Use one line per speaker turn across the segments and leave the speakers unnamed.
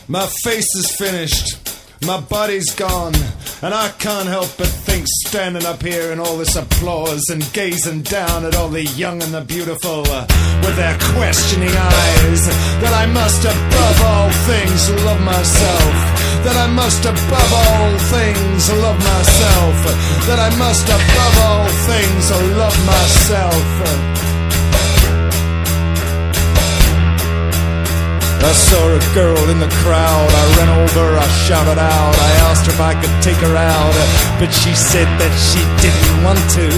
My face is finished, my body's gone, and I can't help but think, standing up here in all this applause and gazing down at all the young and the beautiful with their questioning eyes, that I must above all things love myself, that I must above all things love myself, that I must above all things love myself. I saw a girl in the crowd, I ran over, I shouted out, I asked her if I could take her out, but she said that she didn't want to.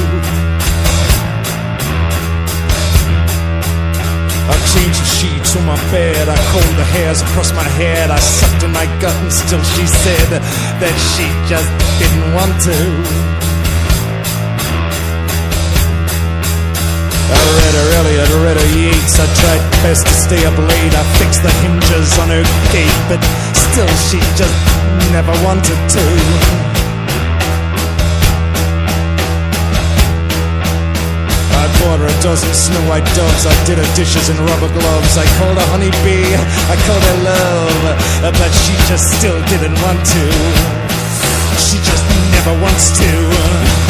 I changed the sheets on my bed, I combed the hairs across my head, I sucked in my gut and still she said that she just didn't want to. I read her Eliot, read her Yeats, I tried best to stay up late, I fixed the hinges on her gate, but still she just never wanted to. I bought her a dozen Snow White doves, I did her dishes in rubber gloves, I called her honeybee, I called her love, but she just still didn't want to. She just never wants to.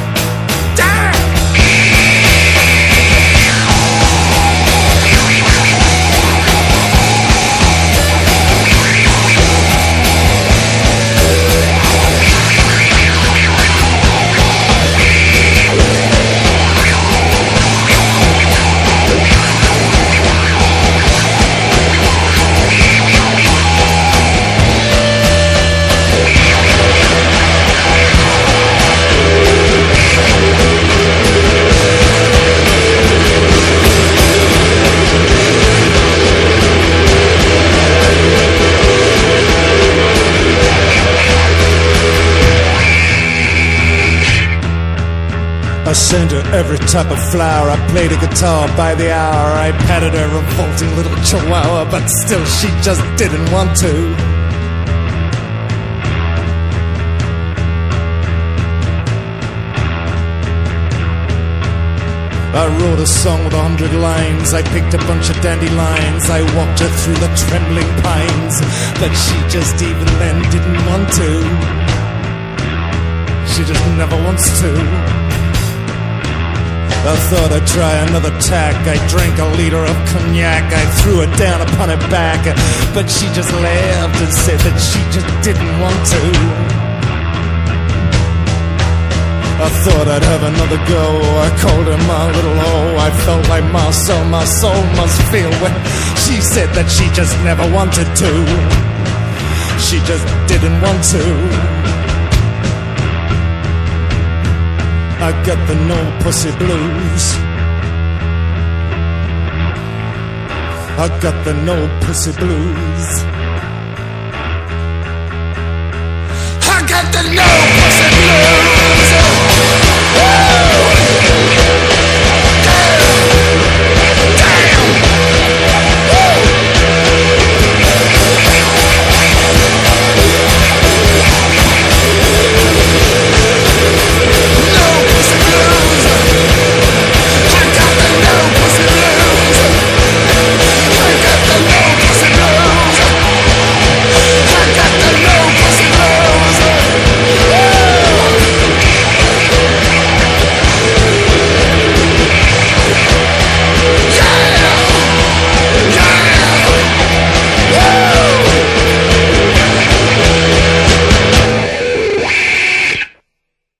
I sent her every type of flower, I played a guitar by the hour, I patted her revolting little chihuahua, but still she just didn't want to. I wrote a song with 100 lines, I picked a bunch of dandelions, I walked her through the trembling pines, but she just even then didn't want to. She just never wants to. I thought I'd try another tack, I drank a liter of cognac, I threw her down upon her back, but she just laughed and said that she just didn't want to. I thought I'd have another go, I called her my little hoe, I felt like my soul must feel when she said that she just never wanted to. She just didn't want to. I got the no pussy blues. I got the no pussy blues. I got the no